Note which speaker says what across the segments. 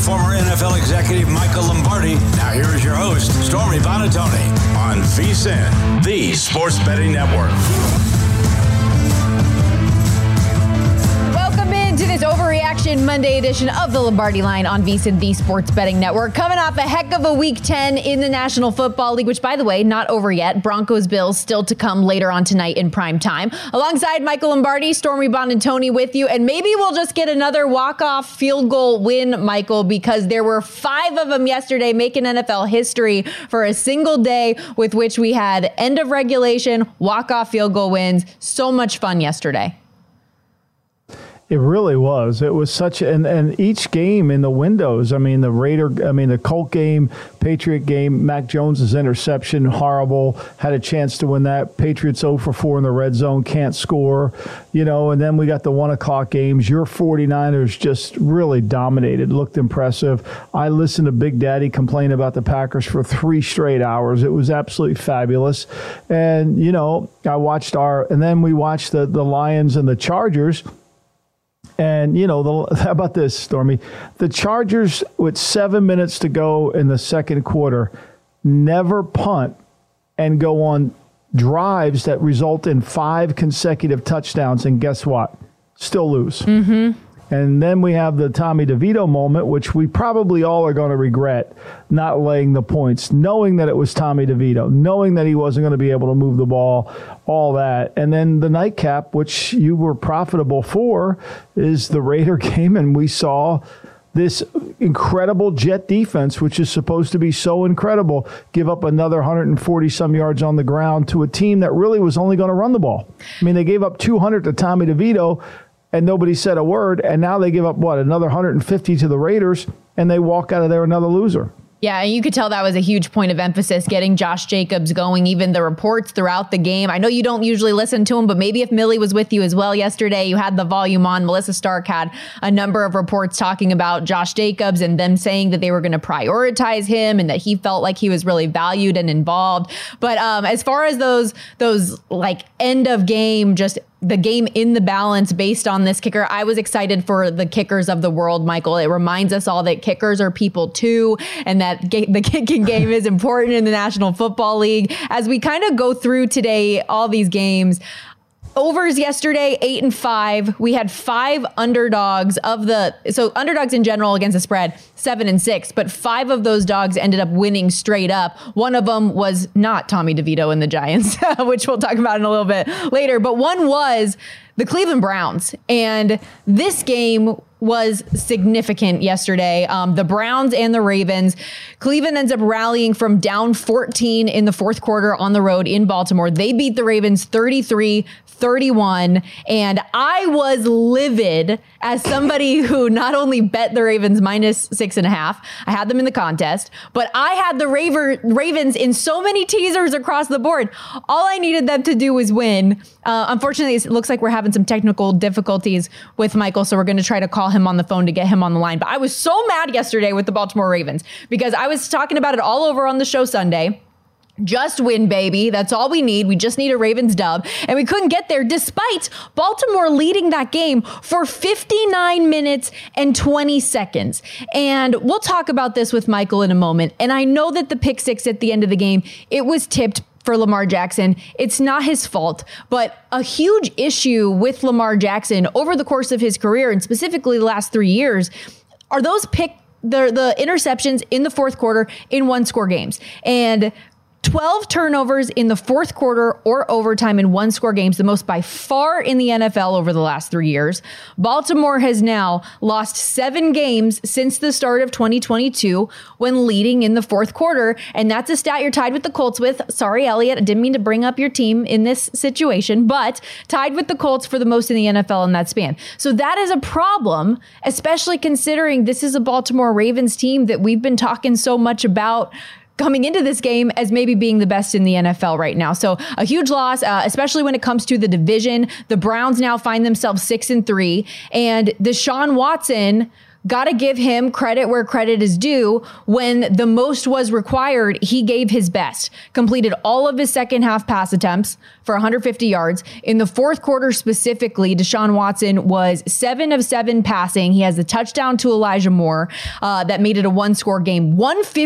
Speaker 1: former NFL executive Michael Lombardi. Now here is your host, Stormy Buonantony, on VSiN, the Sports Betting Network.
Speaker 2: To this Overreaction Monday edition of the Lombardi Line on VSiN, the Sports Betting Network. Coming off a heck of a Week 10 in the National Football League, which, by the way, not over yet. Broncos-Bills still to come later on tonight in prime time. Alongside Michael Lombardi, Stormy Buonantony with you, and maybe we'll just get another walk-off field goal win, Michael, because there were 5 of them yesterday, making NFL history for a single day with which we had end of regulation, walk-off field goal wins. So much fun yesterday.
Speaker 3: It really was. It was such, and each game in the windows. I mean, the Colt game, Patriot game, Mac Jones's interception, horrible. Had a chance to win that. Patriots 0 for 4 in the red zone, can't score. And then we got the 1 o'clock games. Your 49ers just really dominated, looked impressive. I listened to Big Daddy complain about the Packers for 3 straight hours. It was absolutely fabulous. And, I watched and then we watched the Lions and the Chargers. And, how about this, Stormy? The Chargers, with 7 minutes to go in the second quarter, never punt and go on drives that result in 5 consecutive touchdowns. And guess what? Still lose. Mm-hmm. And then we have the Tommy DeVito moment, which we probably all are going to regret not laying the points, knowing that it was Tommy DeVito, knowing that he wasn't going to be able to move the ball, all that. And then the nightcap, which you were profitable for, is the Raider game. And we saw this incredible Jet defense, which is supposed to be so incredible, give up another 140-some yards on the ground to a team that really was only going to run the ball. I mean, they gave up 200 to Tommy DeVito, and nobody said a word, and now they give up, another 150 to the Raiders, and they walk out of there another loser.
Speaker 2: Yeah, and you could tell that was a huge point of emphasis, getting Josh Jacobs going, even the reports throughout the game. I know you don't usually listen to him, but maybe if Millie was with you as well yesterday, you had the volume on. Melissa Stark had a number of reports talking about Josh Jacobs and them saying that they were going to prioritize him and that he felt like he was really valued and involved. But as far as those like end of game, just the game in the balance based on this kicker, I was excited for the kickers of the world, Michael. It reminds us all that kickers are people too, and that the kicking game is important in the National Football League. As we kind of go through today, all these games, overs yesterday, 8 and 5. We had 5 underdogs so underdogs in general against the spread, 7 and 6, but 5 of those dogs ended up winning straight up. One of them was not Tommy DeVito and the Giants, which we'll talk about in a little bit later, but one was the Cleveland Browns. And this game was significant yesterday. The Browns and the Ravens. Cleveland ends up rallying from down 14 in the fourth quarter on the road in Baltimore. They beat the Ravens 33-31. And I was livid as somebody who not only bet the Ravens minus 6.5, I had them in the contest, but I had the Ravens in so many teasers across the board. All I needed them to do was win. Unfortunately, it looks like we're having some technical difficulties with Michael, so we're going to try to call him on the phone to get him on the line. But I was so mad yesterday with the Baltimore Ravens because I was talking about it all over on the show Sunday. Just win, baby. That's all we need. We just need a Ravens dub. And we couldn't get there despite Baltimore leading that game for 59 minutes and 20 seconds. And we'll talk about this with Michael in a moment. And I know that the pick six at the end of the game, it was tipped for Lamar Jackson. It's not his fault, but a huge issue with Lamar Jackson over the course of his career, and specifically the last 3 years, are those the interceptions in the fourth quarter in one-score games. And 12 turnovers in the fourth quarter or overtime in one-score games, the most by far in the NFL over the last 3 years. Baltimore has now lost 7 games since the start of 2022 when leading in the fourth quarter. And that's a stat you're tied with the Colts with. Sorry, Elliot, I didn't mean to bring up your team in this situation, but tied with the Colts for the most in the NFL in that span. So that is a problem, especially considering this is a Baltimore Ravens team that we've been talking so much about coming into this game as maybe being the best in the NFL right now. So a huge loss, especially when it comes to the division. The Browns now find themselves 6-3, and Deshaun Watson got to give him credit where credit is due. When the most was required, he gave his best, completed all of his second half pass attempts for 150 yards. In the fourth quarter specifically, Deshaun Watson was 7 of 7 passing. He has the touchdown to Elijah Moore that made it a one-score game,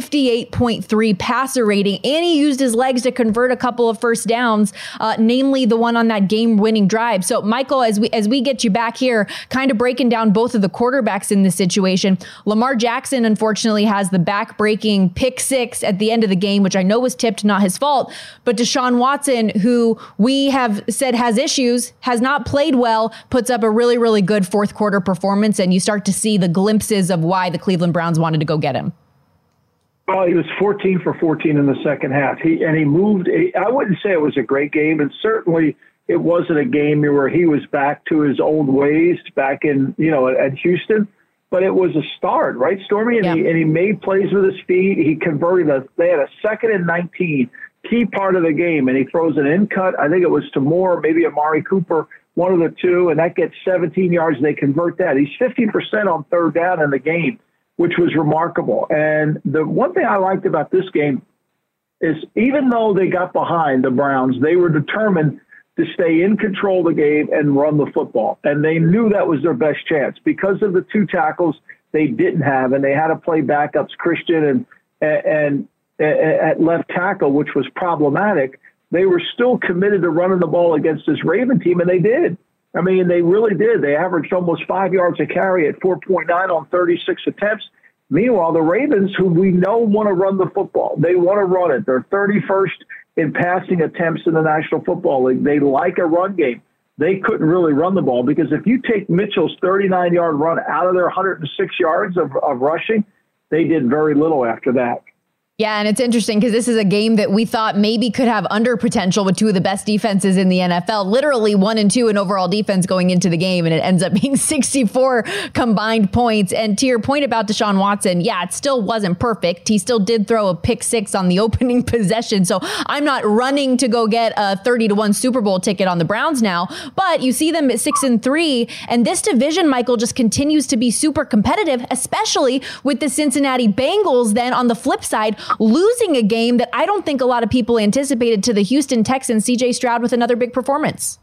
Speaker 2: 158.3 passer rating, and he used his legs to convert a couple of first downs, namely the one on that game-winning drive. So, Michael, as we get you back here, kind of breaking down both of the quarterbacks in this situation, Lamar Jackson, unfortunately, has the back-breaking pick six at the end of the game, which I know was tipped, not his fault. But Deshaun Watson, who we have said has issues, has not played well, puts up a really, really good fourth quarter performance, and you start to see the glimpses of why the Cleveland Browns wanted to go get him.
Speaker 4: Well, he was 14 for 14 in the second half. He moved. I wouldn't say it was a great game, and certainly it wasn't a game where he was back to his old ways back in, at Houston. But it was a start, right, Stormy? And he made plays with his feet. He converted they had a 2nd and 19, key part of the game, and he throws an in cut. I think it was to Moore, maybe Amari Cooper, one of the two, and that gets 17 yards. They convert that. He's 50% on third down in the game, which was remarkable. And the one thing I liked about this game is even though they got behind the Browns, they were determined to stay in control of the game and run the football. And they knew that was their best chance because of the 2 tackles they didn't have, and they had to play backups, Christian and at left tackle, which was problematic. They were still committed to running the ball against this Raven team, and they did. I mean, they really did. They averaged almost 5 yards a carry at 4.9 on 36 attempts. Meanwhile, the Ravens, who we know want to run the football, they want to run it. They're 31st in passing attempts in the National Football League. They like a run game. They couldn't really run the ball because if you take Mitchell's 39-yard run out of their 106 yards of rushing, they did very little after that.
Speaker 2: Yeah, and it's interesting because this is a game that we thought maybe could have under potential with 2 of the best defenses in the NFL, literally 1 and 2 in overall defense going into the game, and it ends up being 64 combined points. And to your point about Deshaun Watson, yeah, it still wasn't perfect. He still did throw a pick 6 on the opening possession, so I'm not running to go get a 30-1 Super Bowl ticket on the Browns now, but you see them at 6-3, and this division, Michael, just continues to be super competitive, especially with the Cincinnati Bengals then on the flip side, losing a game that I don't think a lot of people anticipated to the Houston Texans. CJ Stroud with another big performance.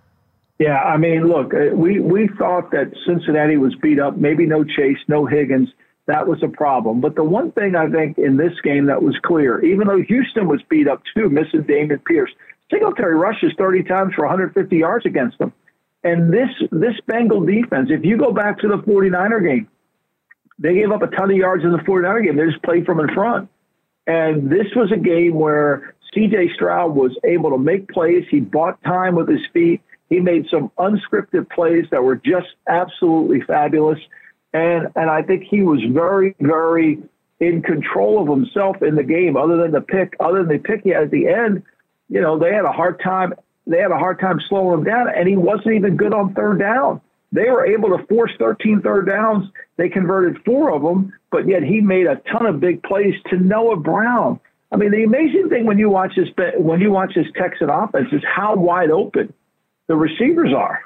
Speaker 4: Yeah, I mean, look, we thought that Cincinnati was beat up, maybe no Chase, no Higgins. That was a problem. But the one thing I think in this game that was clear, even though Houston was beat up too, missing Damon Pierce, Singletary rushes 30 times for 150 yards against them. And this Bengal defense, if you go back to the 49er game, they gave up a ton of yards in the 49er game. They just played from in front. And this was a game where C.J. Stroud was able to make plays. He bought time with his feet. He made some unscripted plays that were just absolutely fabulous. And I think he was very, very in control of himself in the game. Other than the pick he had at the end, they had a hard time. They had a hard time slowing him down, and he wasn't even good on third down. They were able to force 13 third downs. They converted 4 of them, but yet he made a ton of big plays to Noah Brown. I mean, the amazing thing when you watch this Texan offense is how wide open the receivers are.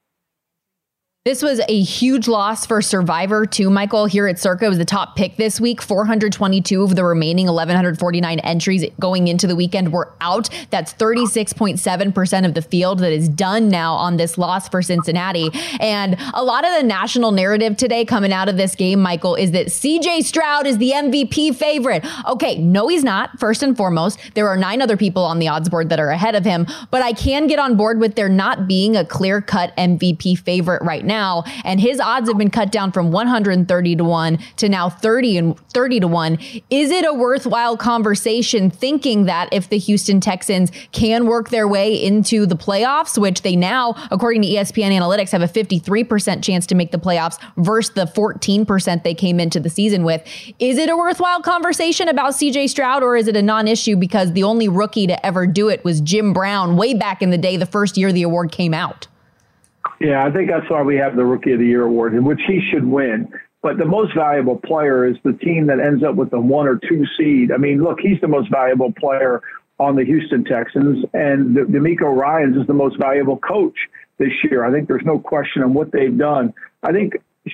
Speaker 2: This was a huge loss for Survivor too, Michael, here at Circa. It was the top pick this week. 422 of the remaining 1,149 entries going into the weekend were out. That's 36.7% of the field that is done now on this loss for Cincinnati. And a lot of the national narrative today coming out of this game, Michael, is that CJ Stroud is the MVP favorite. Okay, no, he's not. First and foremost, there are 9 other people on the odds board that are ahead of him, but I can get on board with there not being a clear-cut MVP favorite right now. And his odds have been cut down from 130-1 to now 30-1. Is it a worthwhile conversation thinking that if the Houston Texans can work their way into the playoffs, which they now, according to ESPN Analytics, have a 53% chance to make the playoffs versus the 14% they came into the season with, is it a worthwhile conversation about CJ Stroud, or is it a non-issue because the only rookie to ever do it was Jim Brown way back in the day, the first year the award came out?
Speaker 4: Yeah, I think that's why we have the Rookie of the Year award, in which he should win. But the most valuable player is the team that ends up with the 1 or 2 seed. I mean, look, he's the most valuable player on the Houston Texans, and DeMeco Ryans is the most valuable coach this year. I think there's no question on what they've done. I think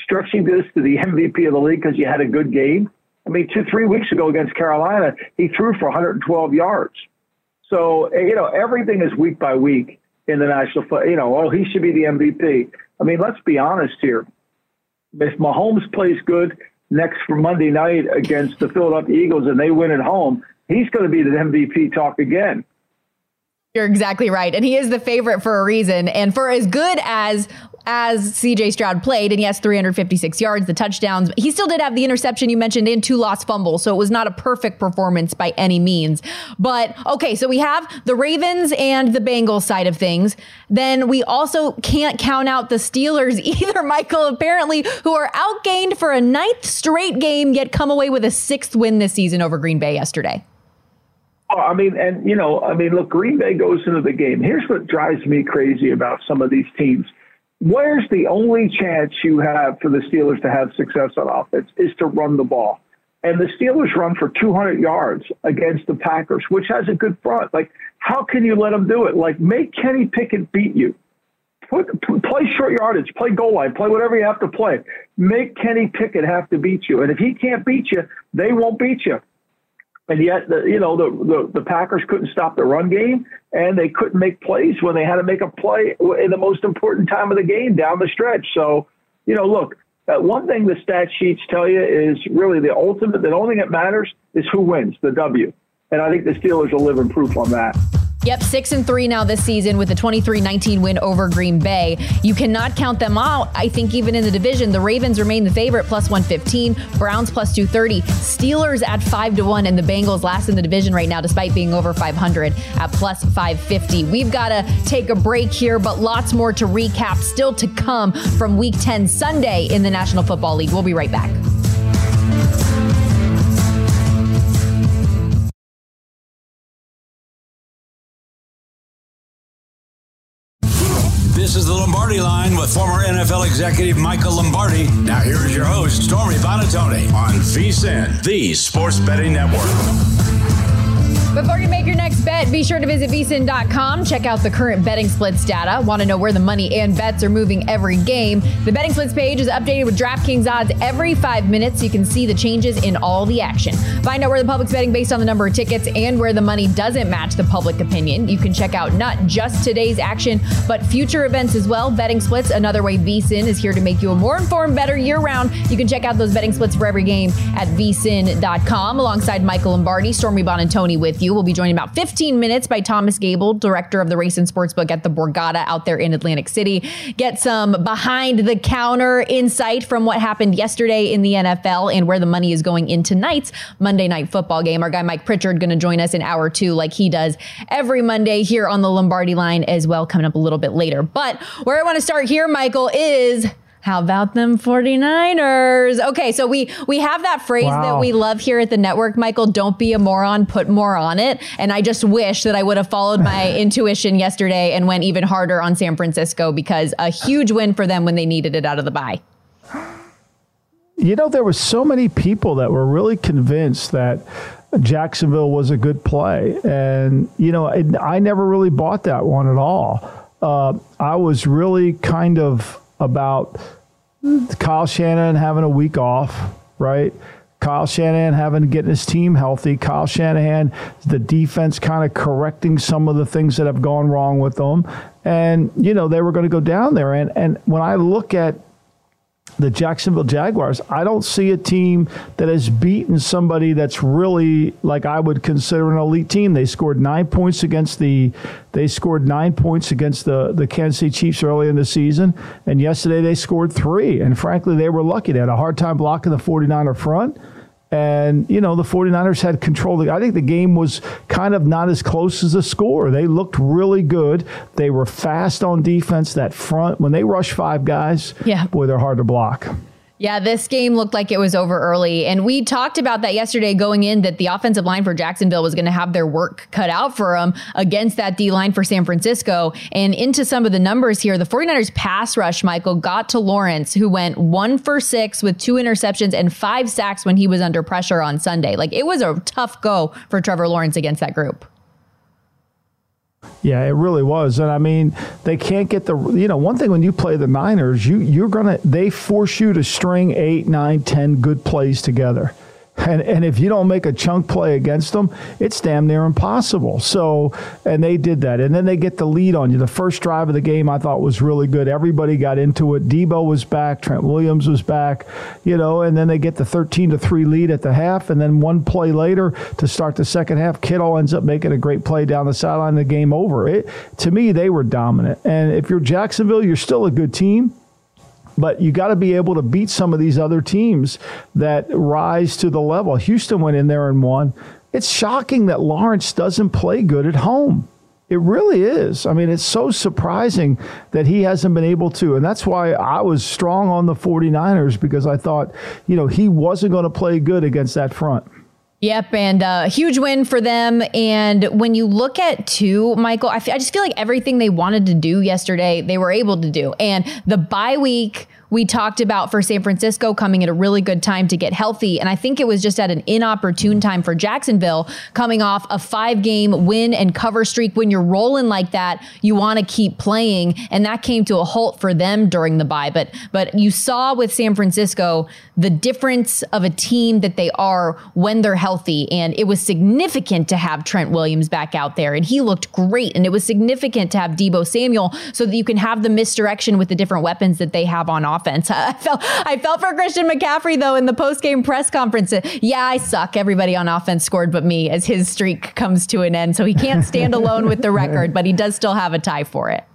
Speaker 4: stretching this to the MVP of the league because you had a good game? I mean, 3 weeks ago against Carolina, he threw for 112 yards. So, everything is week by week in the national football. He should be the MVP. I mean, let's be honest here. If Mahomes plays good next for Monday night against the Philadelphia Eagles and they win at home, he's going to be the MVP talk again.
Speaker 2: You're exactly right. And he is the favorite for a reason. And for as good as CJ Stroud played, and yes, 356 yards, the touchdowns, he still did have the interception you mentioned and 2 lost fumbles. So it was not a perfect performance by any means. But okay, so we have the Ravens and the Bengals side of things. Then we also can't count out the Steelers either, Michael, apparently, who are outgained for a 9th straight game, yet come away with a 6th win this season over Green Bay yesterday.
Speaker 4: Look, Green Bay goes into the game. Here's what drives me crazy about some of these teams. Where's the only chance you have for the Steelers to have success on offense is to run the ball. And the Steelers run for 200 yards against the Packers, which has a good front. Like, how can you let them do it? Like, make Kenny Pickett beat you. Play short yardage, play goal line, play whatever you have to play. Make Kenny Pickett have to beat you. And if he can't beat you, they won't beat you. And yet, the Packers couldn't stop the run game, and they couldn't make plays when they had to make a play in the most important time of the game down the stretch. So, look, one thing the stat sheets tell you is really the only thing that matters is who wins, the W. And I think the Steelers are living proof on that.
Speaker 2: Yep, 6-3 now this season with the 23-19 win over Green Bay. You cannot count them out. I think even in the division, the Ravens remain the favorite, plus 115, Browns plus 230, Steelers at 5-1, and the Bengals last in the division right now, despite being over 500 at plus 550. We've got to take a break here, but lots more to recap still to come from Week 10 Sunday in the National Football League. We'll be right back.
Speaker 1: This is the Lombardi Line with former NFL executive Michael Lombardi. Now here is your host, Stormy Buonantony, on VSiN, the Sports Betting Network.
Speaker 2: Before you make your next bet, be sure to visit vsin.com. Check out the current betting splits data. Want to know where the money and bets are moving every game? The betting splits page is updated with DraftKings odds every 5 minutes. So you can see the changes in all the action. Find out where the public's betting based on the number of tickets and where the money doesn't match the public opinion. You can check out not just today's action, but future events as well. Betting splits, another way VSiN is here to make you a more informed, better year-round. You can check out those betting splits for every game at vsin.com. Alongside Michael Lombardi, Stormy Buonantony with you. We'll be joined in about 15 minutes by Thomas Gable, director of the Race and Sportsbook at the Borgata out there in Atlantic City. Get some behind-the-counter insight from what happened yesterday in the NFL and where the money is going in tonight's Monday Night Football game. Our guy Mike Pritchard going to join us in hour 2 like he does every Monday here on the Lombardi Line as well, coming up a little bit later. But where I want to start here, Michael, is... how about them 49ers? Okay, so we have that phrase that we love here at the network, Michael, don't be a moron, put more on it. And I just wish that I would have followed my intuition yesterday and went even harder on San Francisco, because a huge win for them when they needed it out of the bye.
Speaker 3: There were so many people that were really convinced that Jacksonville was a good play. And, I never really bought that one at all. I was really kind of about Kyle Shanahan having a week off, right? Kyle Shanahan getting his team healthy. Kyle Shanahan, the defense kind of correcting some of the things that have gone wrong with them. And, they were going to go down there. And when I look at the Jacksonville Jaguars, I don't see a team that has beaten somebody that's really, like, I would consider an elite team. They scored 9 points against the Kansas City Chiefs early in the season, and yesterday they scored 3. And frankly, they were lucky. They had a hard time blocking the 49er front. And, the 49ers had control. I think the game was kind of not as close as the score. They looked really good. They were fast on defense. That front, when they rush 5 guys, boy, they're hard to block.
Speaker 2: Yeah, this game looked like it was over early. And we talked about that yesterday going in, that the offensive line for Jacksonville was going to have their work cut out for them against that D-line for San Francisco. And into some of the numbers here, the 49ers pass rush, Michael, got to Lawrence, who went 1 for 6 with 2 interceptions and 5 sacks when he was under pressure on Sunday. Like, it was a tough go for Trevor Lawrence against that group.
Speaker 3: Yeah, it really was. And I mean, they can't get one thing when you play the Niners, they force you to string 8, 9, 10 good plays together. And if you don't make a chunk play against them, it's damn near impossible. So, and they did that. And then they get the lead on you. The first drive of the game I thought was really good. Everybody got into it. Debo was back. Trent Williams was back, and then they get the 13-3 lead at the half. And then one play later to start the second half, Kittle ends up making a great play down the sideline, the game over. To me, they were dominant. And if you're Jacksonville, you're still a good team. But you got to be able to beat some of these other teams that rise to the level. Houston went in there and won. It's shocking that Lawrence doesn't play good at home. It really is. I mean, it's so surprising that he hasn't been able to. And that's why I was strong on the 49ers, because I thought, he wasn't going to play good against that front.
Speaker 2: Yep, and a huge win for them. And when you look at Michael, I just feel like everything they wanted to do yesterday, they were able to do. And the bye week we talked about for San Francisco coming at a really good time to get healthy. And I think it was just at an inopportune time for Jacksonville, coming off a 5-game win and cover streak. When you're rolling like that, you want to keep playing. And that came to a halt for them during the bye. But you saw with San Francisco the difference of a team that they are when they're healthy. And it was significant to have Trent Williams back out there. And he looked great. And it was significant to have Deebo Samuel so that you can have the misdirection with the different weapons that they have on offense. I felt for Christian McCaffrey, though, in the post-game press conference. Yeah, I suck. Everybody on offense scored but me, as his streak comes to an end. So he can't stand alone with the record, but he does still have a tie for it.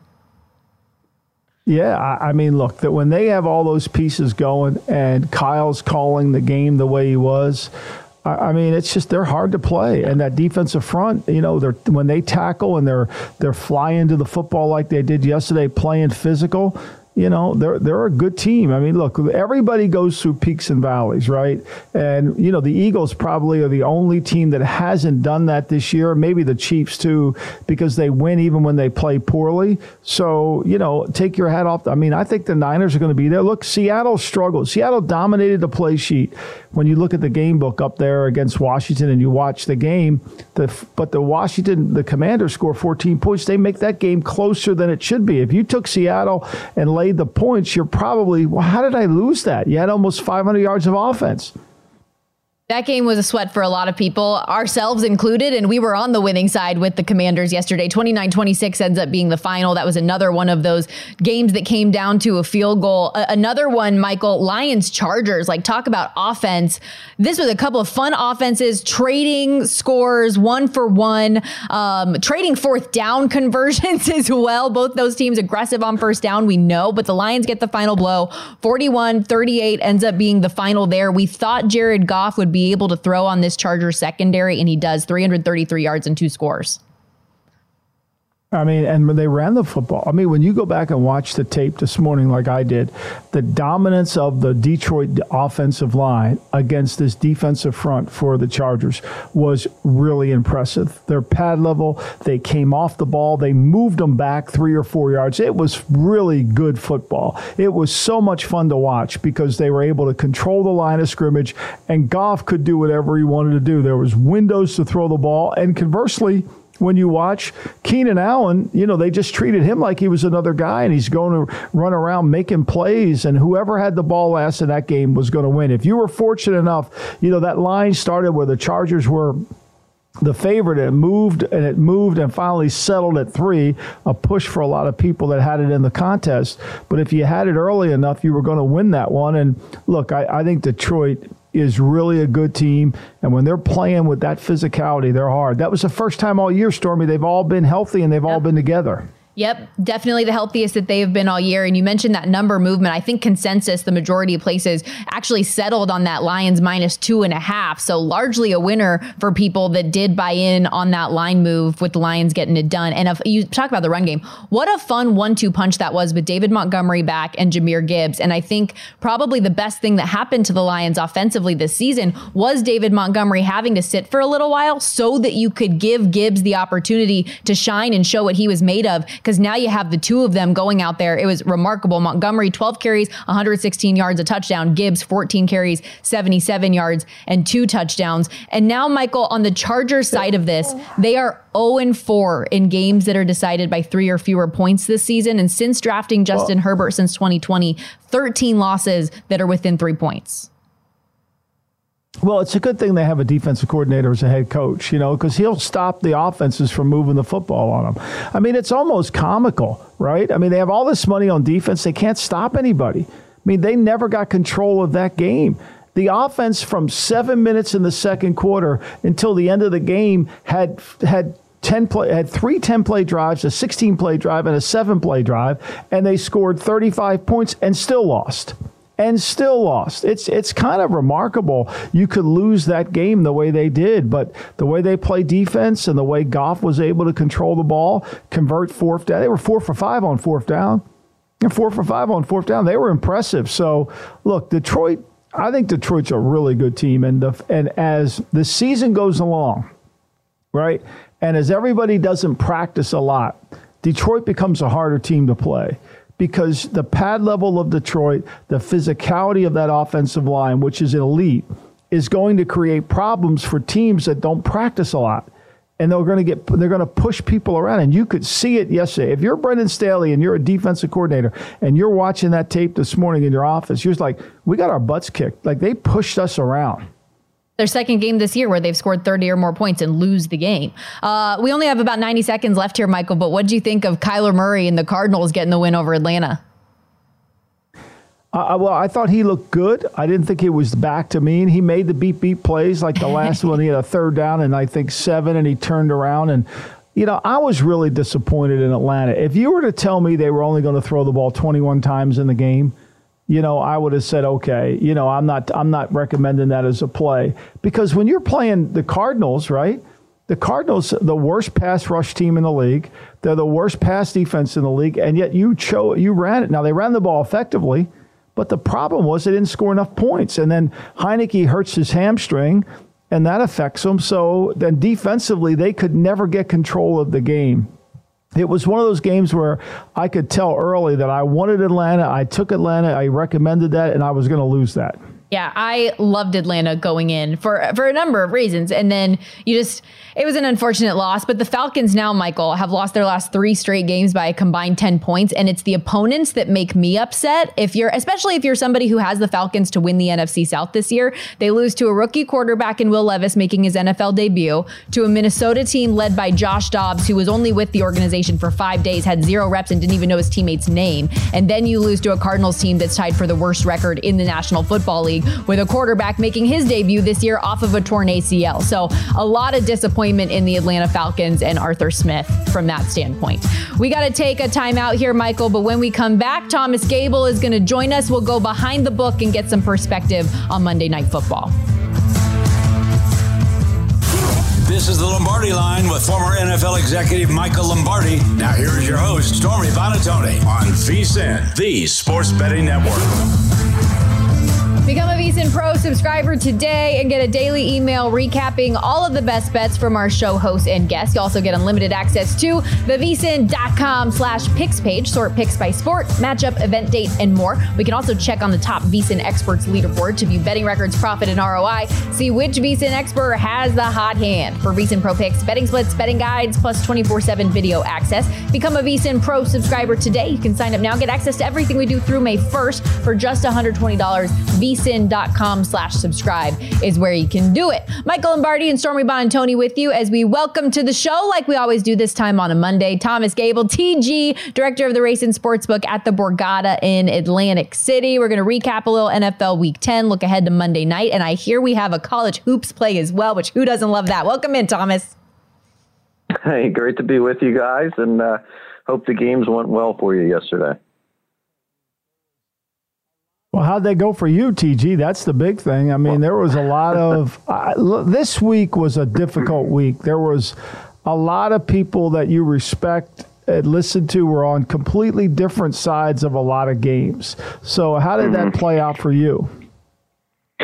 Speaker 3: Yeah, I mean, look, that when they have all those pieces going and Kyle's calling the game the way he was, I mean, it's just they're hard to play. And that defensive front, when they tackle and they're flying to the football like they did yesterday, playing physical, they're a good team. I mean, look, everybody goes through peaks and valleys, right? And, the Eagles probably are the only team that hasn't done that this year. Maybe the Chiefs, too, because they win even when they play poorly. So, take your hat off. I mean, I think the Niners are going to be there. Look, Seattle struggled. Seattle dominated the play sheet. When you look at the game book up there against Washington and you watch the game, but the Commanders score 14 points. They make that game closer than it should be. If you took Seattle and laid the points, you're probably, how did I lose that? You had almost 500 yards of offense.
Speaker 2: That game was a sweat for a lot of people, ourselves included, and we were on the winning side with the Commanders yesterday. 29-26 ends up being the final. That was another one of those games that came down to a field goal. Another one, Michael, Lions-Chargers, talk about offense. This was a couple of fun offenses, trading scores, 1-for-1, trading fourth down conversions as well. Both those teams aggressive on first down, we know, but the Lions get the final blow. 41-38 ends up being the final there. We thought Jared Goff would be able to throw on this Chargers secondary, and he does. 333 yards and 2 scores.
Speaker 3: I mean, and when they ran the football, I mean, when you go back and watch the tape this morning like I did, the dominance of the Detroit offensive line against this defensive front for the Chargers was really impressive. Their pad level, they came off the ball, they moved them back 3 or 4 yards. It was really good football. It was so much fun to watch because they were able to control the line of scrimmage, and Goff could do whatever he wanted to do. There was windows to throw the ball, and conversely, when you watch Keenan Allen, they just treated him like he was another guy, and he's going to run around making plays, and whoever had the ball last in that game was going to win. If you were fortunate enough, that line started where the Chargers were the favorite, and it moved and finally settled at 3, a push for a lot of people that had it in the contest. But if you had it early enough, you were going to win that one. And look, I think Detroit is really a good team, and when they're playing with that physicality, they're hard. That was the first time all year, Stormy, they've all been healthy and they've all been together.
Speaker 2: Yep, definitely the healthiest that they have been all year. And you mentioned that number movement. I think consensus, the majority of places actually settled on that Lions -2.5. So largely a winner for people that did buy in on that line move with the Lions getting it done. And if you talk about the run game, what a fun 1-2 punch that was with David Montgomery back and Jahmyr Gibbs. And I think probably the best thing that happened to the Lions offensively this season was David Montgomery having to sit for a little while so that you could give Gibbs the opportunity to shine and show what he was made of. because now you have the two of them going out there. It was remarkable. Montgomery, 12 carries, 116 yards, a touchdown. Gibbs, 14 carries, 77 yards, and 2 touchdowns. And now, Michael, on the Chargers side of this, they are 0-4 in games that are decided by 3 or fewer points this season. And since drafting Justin Herbert since 2020, 13 losses that are within 3 points.
Speaker 3: Well, it's a good thing they have a defensive coordinator as a head coach, because he'll stop the offenses from moving the football on them. I mean, it's almost comical, right? I mean, they have all this money on defense. They can't stop anybody. I mean, they never got control of that game. The offense from 7 minutes in the second quarter until the end of the game had 3 10-play drives, a 16-play drive, and a 7-play drive, and they scored 35 points and still lost. It's kind of remarkable. You could lose that game the way they did, but the way they play defense and the way Goff was able to control the ball, convert fourth down. They were 4 for 5 on fourth down. And 4 for 5 on fourth down. They were impressive. So, look, Detroit, I think Detroit's a really good team. And as the season goes along, right, and as everybody doesn't practice a lot, Detroit becomes a harder team to play. Because the pad level of Detroit, the physicality of that offensive line, which is elite, is going to create problems for teams that don't practice a lot. And they're going to push people around. And you could see it yesterday. If you're Brendan Staley and you're a defensive coordinator and you're watching that tape this morning in your office, you're just like, we got our butts kicked. Like, they pushed us around.
Speaker 2: Their second game this year where they've scored 30 or more points and lose the game. We only have about 90 seconds left here, Michael, but what do you think of Kyler Murray and the Cardinals getting the win over Atlanta?
Speaker 3: Well, I thought he looked good. I didn't think he was back to mean. He made the beat plays like the last one. He had a third down and I think 7, and he turned around. And, I was really disappointed in Atlanta. If you were to tell me they were only going to throw the ball 21 times in the game, I would have said, okay, I'm not recommending that as a play. Because when you're playing the Cardinals, right? The Cardinals, the worst pass rush team in the league. They're the worst pass defense in the league. And yet you ran it. Now, they ran the ball effectively, but the problem was they didn't score enough points. And then Heineke hurts his hamstring, and that affects them. So then defensively, they could never get control of the game. It was one of those games where I could tell early that I wanted Atlanta. I took Atlanta. I recommended that, and I was going to lose that.
Speaker 2: Yeah, I loved Atlanta going in for a number of reasons. And then it was an unfortunate loss. But the Falcons now, Michael, have lost their last 3 straight games by a combined 10 points. And it's the opponents that make me upset. Especially if you're somebody who has the Falcons to win the NFC South this year. They lose to a rookie quarterback in Will Levis making his NFL debut, to a Minnesota team led by Josh Dobbs, who was only with the organization for 5 days, had 0 reps and didn't even know his teammate's name. And then you lose to a Cardinals team that's tied for the worst record in the National Football League, with a quarterback making his debut this year off of a torn ACL. So a lot of disappointment in the Atlanta Falcons and Arthur Smith from that standpoint. We got to take a timeout here, Michael, but when we come back, Thomas Gable is going to join us. We'll go behind the book and get some perspective on Monday Night Football.
Speaker 1: This is the Lombardi Line with former NFL executive Michael Lombardi. Now here's your host, Stormy Buonantony, on VSiN, the Sports Betting Network.
Speaker 2: Become a VSiN Pro subscriber today and get a daily email recapping all of the best bets from our show hosts and guests. You also get unlimited access to the VSiN.com/picks page. Sort picks by sport, matchup, event date, and more. We can also check on the top VSiN experts leaderboard to view betting records, profit, and ROI. See which VSiN expert has the hot hand. For VSiN Pro picks, betting splits, betting guides, plus 24/7 video access. Become a VSiN Pro subscriber today. You can sign up now, get access to everything we do through May 1st for just $120. VSiN.com/subscribe is where you can do it. Michael Lombardi and Stormy Buonantony with you as we welcome to the show, like we always do this time on a Monday, Thomas Gable, TG, director of the Race and Sportsbook at the Borgata in Atlantic City. We're going to recap a little NFL Week 10, look ahead to Monday night, and I hear we have a college hoops play as well, which who doesn't love that? Welcome in, Thomas.
Speaker 5: Hey, great to be with you guys, and hope the games went well for you yesterday.
Speaker 3: Well, how'd they go for you, TG? That's the big thing. I mean, there was a lot of this week was a difficult week. There was a lot of people that you respect and listen to were on completely different sides of a lot of games. So how did that play out for you?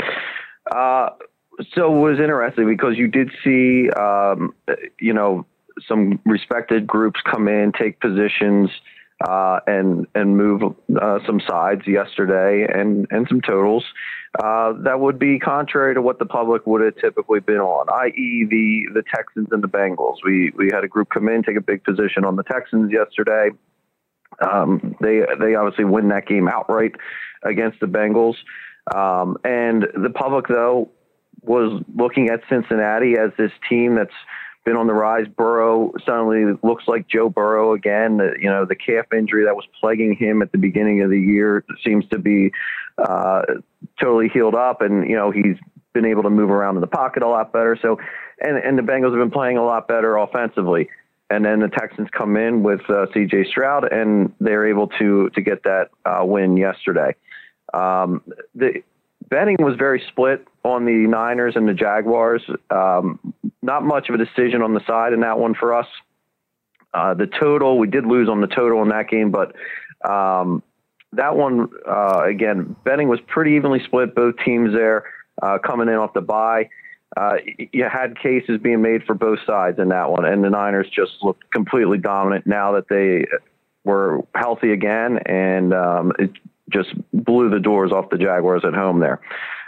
Speaker 5: So it was interesting because you did see, some respected groups come in, take positions, and move some sides yesterday and some totals that would be contrary to what the public would have typically been on, i.e. the Texans and the Bengals. We had a group come in, take a big position on the Texans yesterday. They obviously win that game outright against the Bengals. And the public, though, was looking at Cincinnati as this team that's been on the rise. Burrow suddenly looks like Joe Burrow again. The calf injury that was plaguing him at the beginning of the year seems to be totally healed up, and he's been able to move around in the pocket a lot better. So, and the Bengals have been playing a lot better offensively. And then the Texans come in with C.J. Stroud, and they're able to get that win yesterday. The betting was very split on the Niners and the Jaguars. Not much of a decision on the side in that one for us. The total, we did lose on the total in that game, but that one, again, betting was pretty evenly split. Both teams there coming in off the bye. You had cases being made for both sides in that one, and the Niners just looked completely dominant now that they were healthy again, and it just blew the doors off the Jaguars at home there.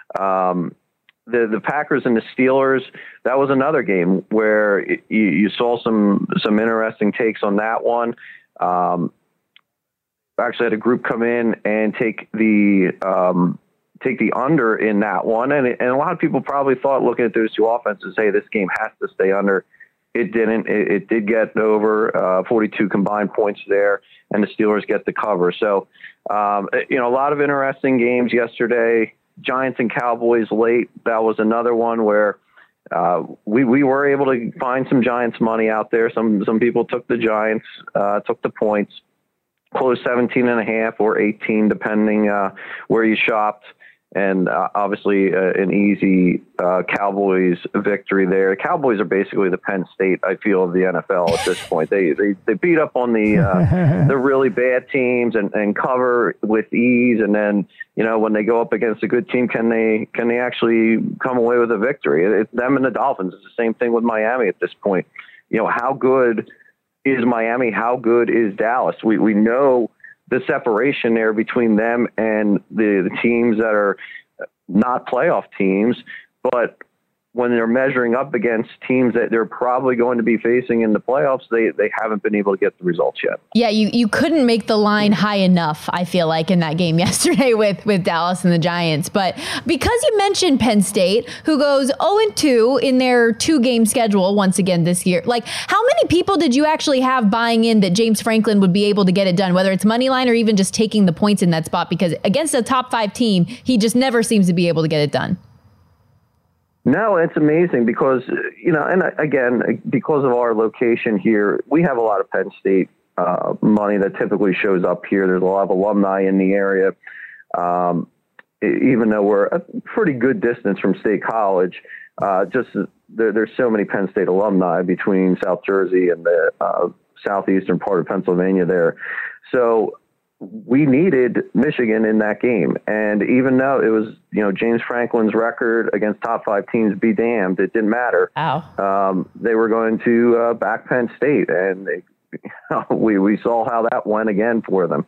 Speaker 5: The Packers and the Steelers, that was another game where you saw some interesting takes on that one. Actually had a group come in and take the under in that one. And a lot of people probably thought, looking at those two offenses, hey, this game has to stay under. It didn't. It did get over 42 combined points there, and the Steelers get the cover. So, a lot of interesting games yesterday. Giants and Cowboys late. That was another one where we were able to find some Giants money out there. Some people took the Giants, took the points, closed 17.5 or 18, depending where you shopped. And obviously an easy Cowboys victory there. The Cowboys are basically the Penn State, I feel, of the NFL at this point. They beat up on the really bad teams and cover with ease. And then, when they go up against a good team, can they actually come away with a victory? It's them and the Dolphins. It's the same thing with Miami at this point. How good is Miami? How good is Dallas? We know the separation there between them and the teams that are not playoff teams, but when they're measuring up against teams that they're probably going to be facing in the playoffs, they haven't been able to get the results yet. Yeah,
Speaker 2: you couldn't make the line high enough, I feel like, in that game yesterday with Dallas and the Giants. But because you mentioned Penn State, who goes 0-2 in their 2-game schedule once again this year, like, how many people did you actually have buying in that James Franklin would be able to get it done, whether it's money line or even just taking the points in that spot? Because against a top 5 team, he just never seems to be able to get it done.
Speaker 5: No, it's amazing because, and again, because of our location here, we have a lot of Penn State money that typically shows up here. There's a lot of alumni in the area. Even though we're a pretty good distance from State College, there's so many Penn State alumni between South Jersey and the southeastern part of Pennsylvania there. So we needed Michigan in that game. And even though it was, James Franklin's record against top 5 teams be damned, it didn't matter.
Speaker 2: Wow.
Speaker 5: They were going to back Penn State, and we saw how that went again for them.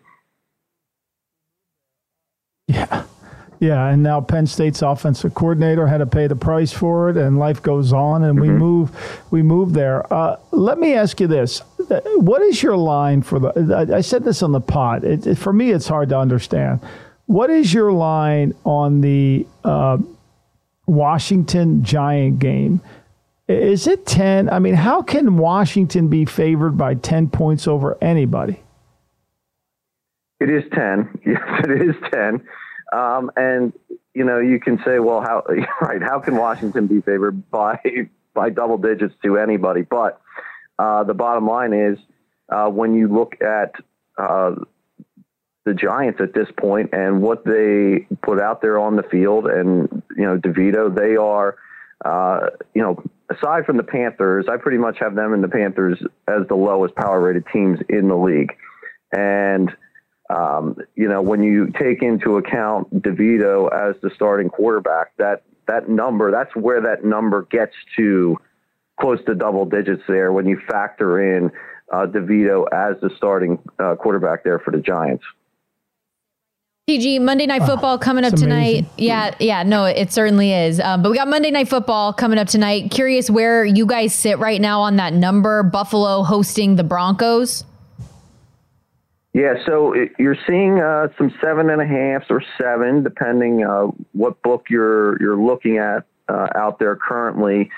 Speaker 3: Yeah, and now Penn State's offensive coordinator had to pay the price for it, and life goes on, and we move there. Let me ask you this. What is your line for the – I said this on the pod. For me, it's hard to understand. What is your line on the Washington Giant game? Is it 10? I mean, how can Washington be favored by 10 points over anybody?
Speaker 5: It is 10. Yes, it is 10. And, you can say, well, how can Washington be favored by double digits to anybody? But the bottom line is when you look at the Giants at this point and what they put out there on the field and, DeVito, they are, aside from the Panthers, I pretty much have them and the Panthers as the lowest power rated teams in the league. And, when you take into account DeVito as the starting quarterback, that number, that's where that number gets to close to double digits there when you factor in DeVito as the starting quarterback there for the Giants.
Speaker 2: TG, Monday Night Football coming up tonight. Yeah, no, it certainly is. But we got Monday Night Football coming up tonight. Curious where you guys sit right now on that number. Buffalo hosting the Broncos.
Speaker 5: Yeah, so you're seeing some 7.5 or 7, depending what book you're looking at out there currently.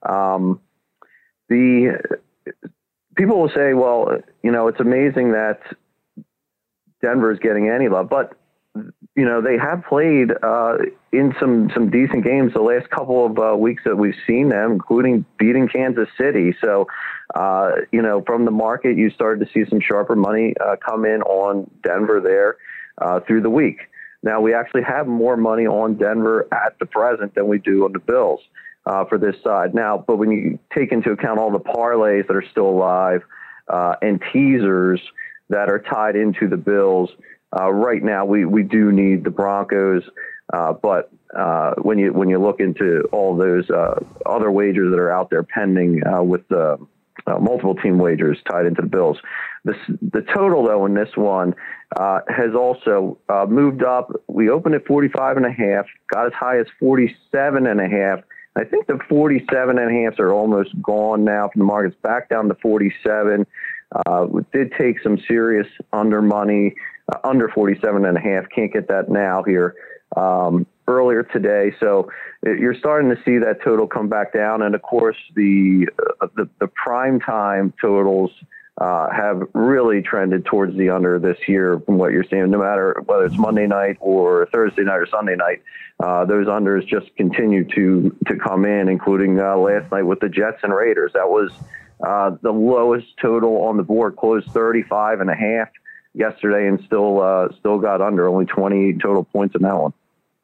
Speaker 5: The people will say, well, it's amazing that Denver is getting any love, but they have played in some decent games the last couple of weeks that we've seen them, including beating Kansas City. So, from the market, you started to see some sharper money come in on Denver there through the week. Now, we actually have more money on Denver at the present than we do on the Bills for this side. Now, but when you take into account all the parlays that are still alive and teasers that are tied into the Bills, right now, we do need the Broncos, but when you look into all those other wagers that are out there pending with the multiple team wagers tied into the Bills, the total though in this one has also moved up. We opened at 45.5, got as high as 47.5. I think the 47.5s are almost gone now from the markets, back down to 47. We did take some serious under money. Under 47.5, can't get that now here earlier today. So you're starting to see that total come back down. And of course, the prime time totals have really trended towards the under this year from what you're seeing, no matter whether it's Monday night or Thursday night or Sunday night. Those unders just continue to come in, including last night with the Jets and Raiders. That was the lowest total on the board, closed 35.5. yesterday, and still got under, only 20 total points in that one.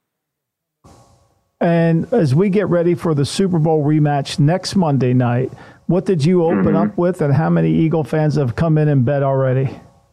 Speaker 3: And as we get ready for the Super Bowl rematch next Monday night, what did you open up with, and how many Eagle fans have come in and bet already?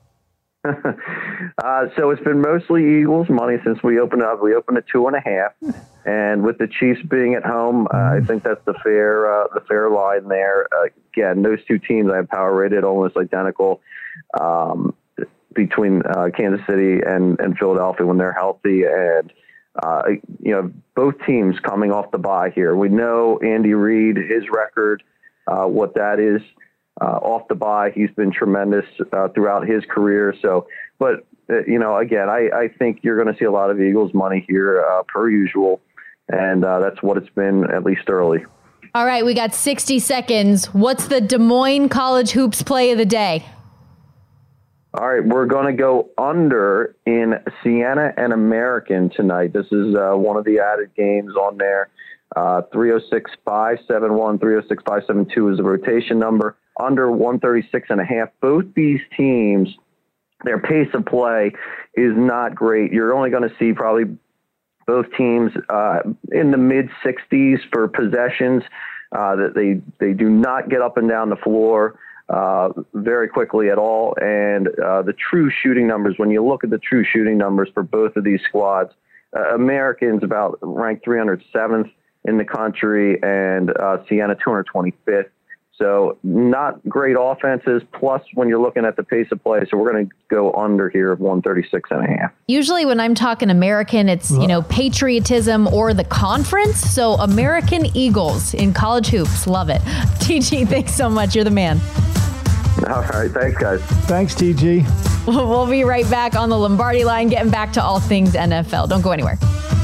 Speaker 5: So it's been mostly Eagles money since we opened up. We opened at 2.5, and with the Chiefs being at home, I think that's the fair line there. Again, those two teams I have power rated almost identical. Between Kansas City and Philadelphia when they're healthy, and both teams coming off the bye here. We know Andy Reid, his record, what that is off the bye. He's been tremendous throughout his career. So, but again, I think you're going to see a lot of Eagles money here per usual, and that's what it's been at least early.
Speaker 2: All right, we got 60 seconds. What's the Des Moines College Hoops play of the day?
Speaker 5: All right, we're going to go under in Siena and American tonight. This is one of the added games on there. 306-571, 306-572 is the rotation number. Under 136.5. Both these teams, their pace of play is not great. You're only going to see probably both teams in the mid-60s for possessions. That they do not get up and down the floor very quickly at all. And the true shooting numbers, when you look at the true shooting numbers for both of these squads, Americans about ranked 307th in the country, and Siena 225th. So not great offenses. Plus, when you're looking at the pace of play, so we're going to go under here of 136.5.
Speaker 2: Usually when I'm talking American, it's, patriotism or the conference. So American Eagles in college hoops. Love it. TG, thanks so much. You're the man.
Speaker 5: All right. Thanks, guys.
Speaker 3: Thanks, TG.
Speaker 2: We'll be right back on the Lombardi line, getting back to all things NFL. Don't go anywhere.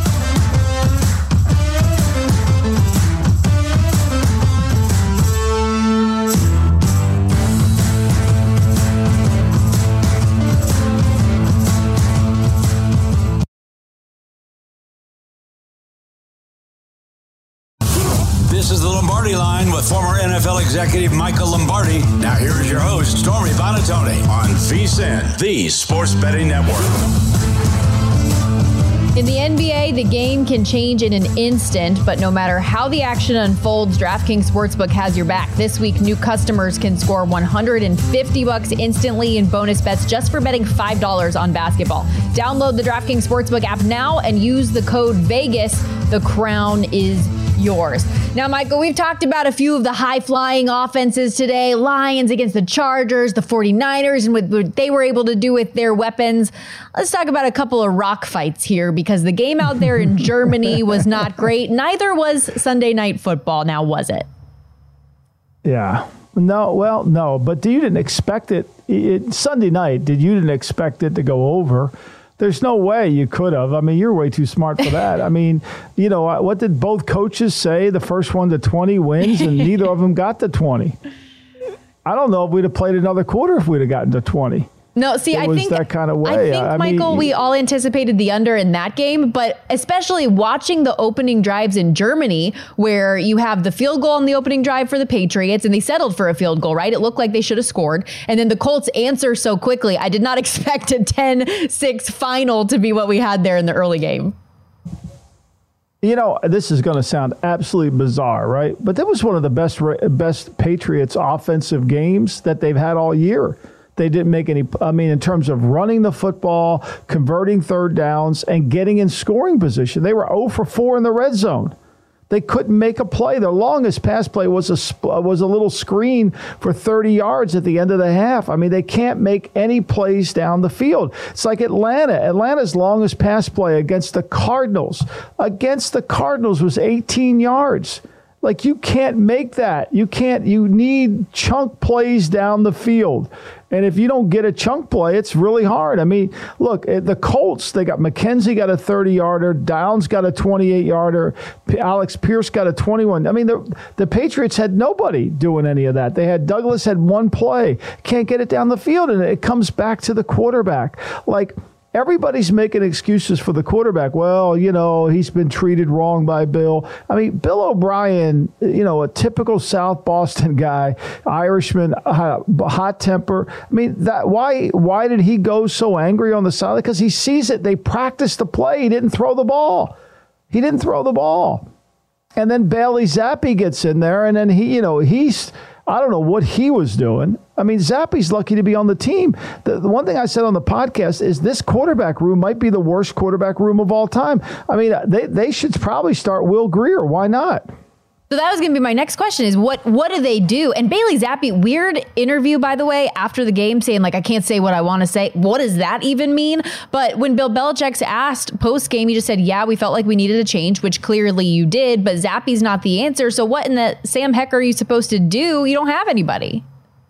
Speaker 1: This is the Lombardi Line with former NFL executive Michael Lombardi. Now here's your host, Stormy Buonantony, on VSiN, the Sports Betting Network.
Speaker 2: In the NBA, the game can change in an instant, but no matter how the action unfolds, DraftKings Sportsbook has your back. This week, new customers can score $150 instantly in bonus bets just for betting $5 on basketball. Download the DraftKings Sportsbook app now and use the code VEGAS. The crown is yours. Now, Michael, we've talked about a few of the high-flying offenses today. Lions against the Chargers, the 49ers, and what they were able to do with their weapons. Let's talk about a couple of rock fights here, because the game out there in Germany was not great. Neither was Sunday Night Football, now was it?
Speaker 3: Yeah. No, but you didn't expect it. Sunday night, you didn't expect it to go over. There's no way you could have. I mean, you're way too smart for that. I mean, what did both coaches say? The first one to 20 wins, and neither of them got to 20. I don't know if we'd have played another quarter if we'd have gotten to 20.
Speaker 2: No, see, I think
Speaker 3: that kind of way.
Speaker 2: I think, Michael, we all anticipated the under in that game, but especially watching the opening drives in Germany, where you have the field goal on the opening drive for the Patriots, and they settled for a field goal, right? It looked like they should have scored. And then the Colts answer so quickly. I did not expect a 10-6 final to be what we had there in the early game.
Speaker 3: This is going to sound absolutely bizarre, right? But that was one of the best Patriots offensive games that they've had all year. They didn't make any, in terms of running the football, converting third downs, and getting in scoring position. They were 0 for 4 in the red zone. They couldn't make a play. Their longest pass play was a little screen for 30 yards at the end of the half. I mean, they can't make any plays down the field. It's like Atlanta. Atlanta's longest pass play against the Cardinals was 18 yards. Like, you can't make that. You need chunk plays down the field. And if you don't get a chunk play, it's really hard. I mean, look, the Colts, they got McKenzie got a 30-yarder, Downs got a 28-yarder, Alex Pierce got a 21. I mean, the Patriots had nobody doing any of that. Douglas had one play, can't get it down the field, and it comes back to the quarterback. Like, everybody's making excuses for the quarterback. Well, he's been treated wrong by Bill. I mean, Bill O'Brien, a typical South Boston guy, Irishman, hot temper. I mean, why did he go so angry on the sideline? Because he sees it. They practiced the play. He didn't throw the ball. And then Bailey Zappi gets in there, and then I don't know what he was doing. I mean, Zappi's lucky to be on the team. The one thing I said on the podcast is this quarterback room might be the worst quarterback room of all time. I mean, they should probably start Will Grier. Why not?
Speaker 2: So that was going to be my next question is what do they do? And Bailey Zappi, weird interview, by the way, after the game saying, like, I can't say what I want to say. What does that even mean? But when Bill Belichick's asked post-game, he just said, yeah, we felt like we needed a change, which clearly you did, but Zappi's not the answer. So what in the Sam Heck are you supposed to do? You don't have anybody.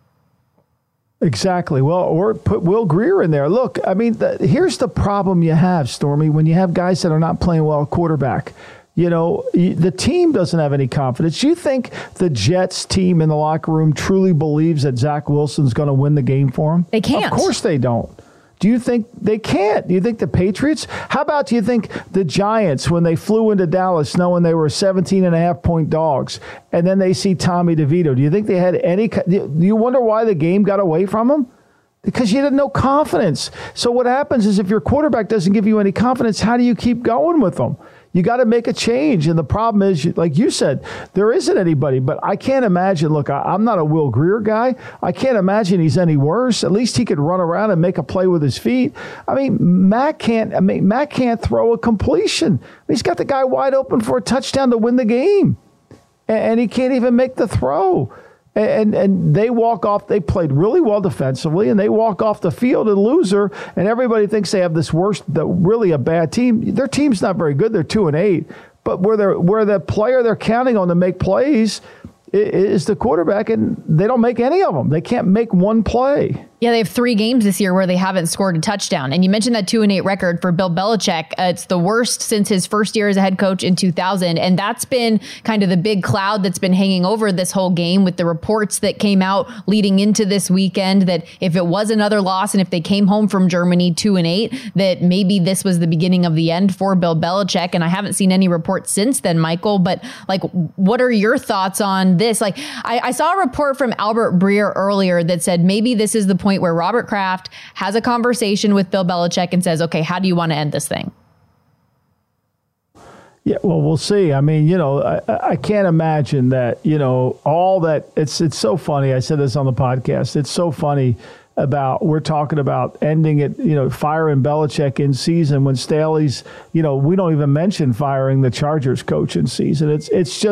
Speaker 3: Exactly. Well, or put Will Grier in there. Look, I mean, here's the problem you have, Stormy, when you have guys that are not playing well at quarterback. The team doesn't have any confidence. You think the Jets team in the locker room truly believes that Zach Wilson's going to win the game for them?
Speaker 2: They can't.
Speaker 3: Of course they don't. Do you think they can't? Do you think the Patriots? How about do you think the Giants, when they flew into Dallas knowing they were 17.5-point dogs, and then they see Tommy DeVito, do you think they had any? Do you wonder why the game got away from them? Because you had no confidence. So what happens is if your quarterback doesn't give you any confidence, how do you keep going with them? You got to make a change. And the problem is, like you said, there isn't anybody. But I can't imagine. Look, I'm not a Will Grier guy. I can't imagine he's any worse. At least he could run around and make a play with his feet. I mean, Matt can't throw a completion. He's got the guy wide open for a touchdown to win the game. And he can't even make the throw. And they walk off. They played really well defensively, and they walk off the field a loser. And everybody thinks they have this really a bad team. Their team's not very good. They're 2-8. But where the player they're counting on to make plays is the quarterback, and they don't make any of them. They can't make one play.
Speaker 2: Yeah, they have 3 games this year where they haven't scored a touchdown. And you mentioned that 2-8 record for Bill Belichick. It's the worst since his first year as a head coach in 2000. And that's been kind of the big cloud that's been hanging over this whole game with the reports that came out leading into this weekend that if it was another loss and if they came home from Germany 2-8, that maybe this was the beginning of the end for Bill Belichick. And I haven't seen any reports since then, Michael. But like, what are your thoughts on this? Like, I saw a report from Albert Breer earlier that said maybe this is the point where Robert Kraft has a conversation with Bill Belichick and says, okay, how do you want to end this thing?
Speaker 3: Yeah, well, we'll see. I mean, I can't imagine that, all that. It's so funny. I said this on the podcast. It's so funny we're talking about ending it, firing Belichick in season when Staley's, we don't even mention firing the Chargers coach in season. It's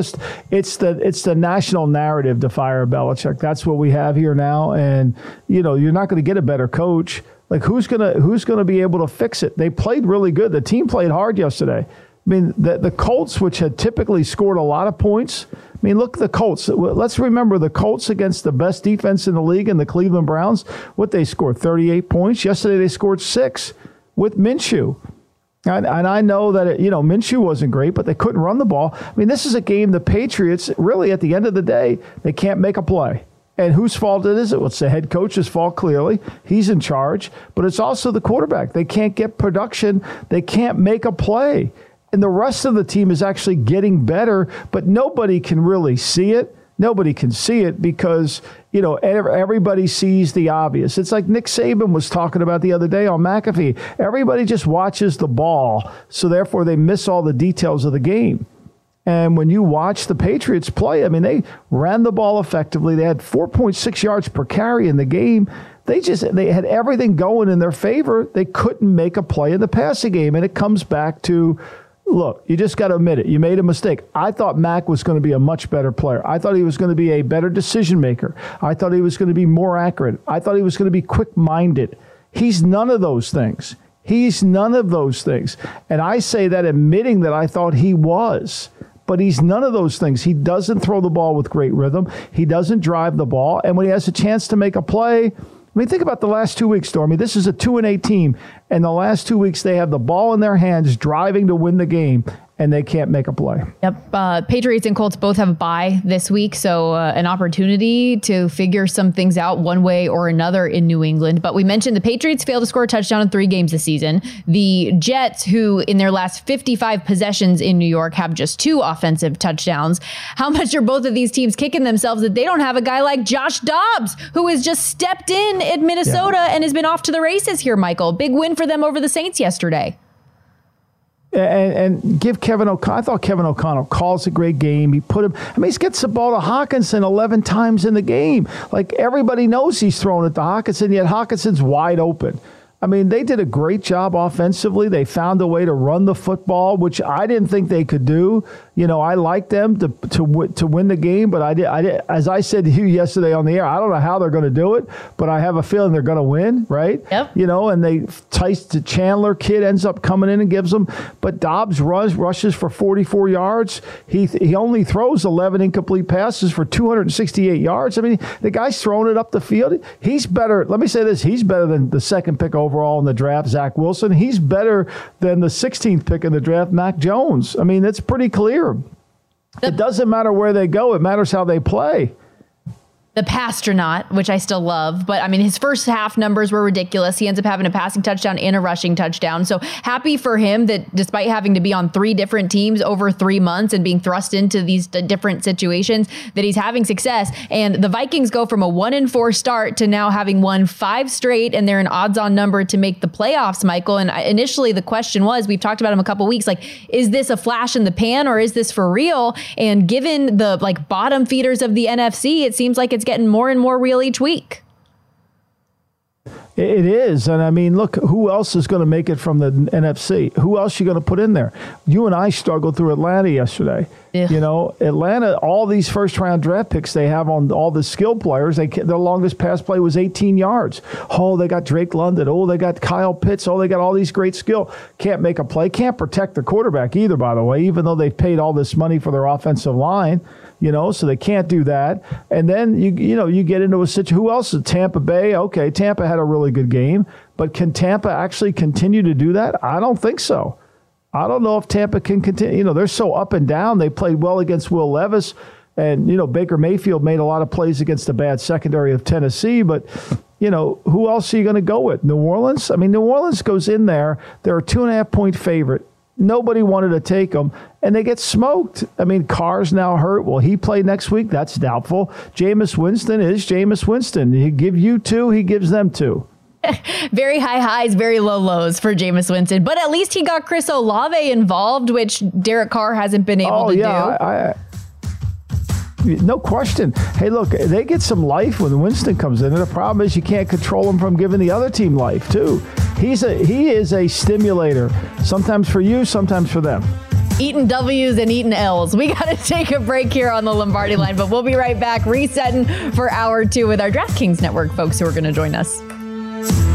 Speaker 3: the national narrative to fire Belichick. That's what we have here now. And, you're not going to get a better coach. Like who's gonna be able to fix it? They played really good. The team played hard yesterday. I mean, the Colts, which had typically scored a lot of points. I mean, look at the Colts. Let's remember the Colts against the best defense in the league and the Cleveland Browns. What they scored, 38 points. Yesterday they scored 6 with Minshew. And I know that, Minshew wasn't great, but they couldn't run the ball. I mean, this is a game the Patriots, really, at the end of the day, they can't make a play. And whose fault is it? Well, it's the head coach's fault, clearly. He's in charge. But it's also the quarterback. They can't get production. They can't make a play. And the rest of the team is actually getting better, but nobody can really see it. Nobody can see it because, everybody sees the obvious. It's like Nick Saban was talking about the other day on McAfee. Everybody just watches the ball, so therefore they miss all the details of the game. And when you watch the Patriots play, I mean, they ran the ball effectively. They had 4.6 yards per carry in the game. They had everything going in their favor. They couldn't make a play in the passing game. And it comes back to, look, you just got to admit it. You made a mistake. I thought Mac was going to be a much better player. I thought he was going to be a better decision maker. I thought he was going to be more accurate. I thought he was going to be quick-minded. He's none of those things. He's none of those things. And I say that admitting that I thought he was. But he's none of those things. He doesn't throw the ball with great rhythm. He doesn't drive the ball. And when he has a chance to make a play, I mean, think about the last 2 weeks, Stormy. This is a 2-8 team. And the last 2 weeks, they have the ball in their hands driving to win the game, and they can't make a play.
Speaker 2: Yep. Patriots and Colts both have a bye this week, so an opportunity to figure some things out one way or another in New England. But we mentioned the Patriots failed to score a touchdown in 3 games this season. The Jets, who in their last 55 possessions in New York have just 2 offensive touchdowns. How much are both of these teams kicking themselves that they don't have a guy like Josh Dobbs, who has just stepped in at Minnesota and has been off to the races here, Michael? Big win for them over the Saints yesterday.
Speaker 3: And give Kevin O'Connell. I thought Kevin O'Connell calls a great game. He gets the ball to Hawkinson 11 times in the game. Like everybody knows he's throwing it to Hawkinson, yet Hawkinson's wide open. I mean, they did a great job offensively. They found a way to run the football, which I didn't think they could do. I liked them to win the game, but I did. As I said to you yesterday on the air, I don't know how they're going to do it, but I have a feeling they're going to win, right?
Speaker 2: Yep.
Speaker 3: And they the Chandler kid ends up coming in and gives them. But Dobbs rushes for 44 yards. He only throws 11 incomplete passes for 268 yards. I mean, the guy's throwing it up the field. He's better. Let me say this: he's better than the second pick overall in the draft, Zach Wilson. He's better than the 16th pick in the draft, Mac Jones. I mean, it's pretty clear. It doesn't matter where they go. It matters how they play.
Speaker 2: The Pastronaut, which I still love, but I mean, his first half numbers were ridiculous. He ends up having a passing touchdown and a rushing touchdown. So happy for him that despite having to be on 3 different teams over 3 months and being thrust into these different situations, that he's having success. And the Vikings go from a 1-4 start to now having won 5 straight, and they're an odds-on number to make the playoffs, Michael. And initially the question was, we've talked about him a couple weeks, like, is this a flash in the pan or is this for real? And given the bottom feeders of the NFC, it seems like it's getting more and more real each week.
Speaker 3: It is. And I mean, look, who else is going to make it from the NFC? Who else are you going to put in there? You and I struggled through Atlanta yesterday. Yeah. Atlanta, all these first round draft picks they have on all the skill players, their longest pass play was 18 yards. Oh, they got Drake London. Oh, they got Kyle Pitts. Oh, they got all these great skill. Can't make a play. Can't protect the quarterback either, by the way, even though they've paid all this money for their offensive line. So they can't do that. And then, you get into a situation. Who else is Tampa Bay? Okay, Tampa had a really good game. But can Tampa actually continue to do that? I don't think so. I don't know if Tampa can continue. They're so up and down. They played well against Will Levis. And, Baker Mayfield made a lot of plays against the bad secondary of Tennessee. But, who else are you going to go with? New Orleans? I mean, New Orleans goes in there. They're a 2.5-point favorite. Nobody wanted to take them, and they get smoked. I mean, Carr's now hurt. Will he play next week? That's doubtful. Jameis Winston is Jameis Winston. He give you 2, he gives them 2.
Speaker 2: Very high highs, very low lows for Jameis Winston. But at least he got Chris Olave involved, which Derek Carr hasn't been able to do.
Speaker 3: no question. Hey, look, they get some life when Winston comes in, and the problem is you can't control him from giving the other team life too. He is a stimulator, sometimes for you, sometimes for them.
Speaker 2: Eating W's and eating L's. We got to take a break here on the Lombardi Line, but we'll be right back resetting for hour 2 with our DraftKings Network folks who are going to join us.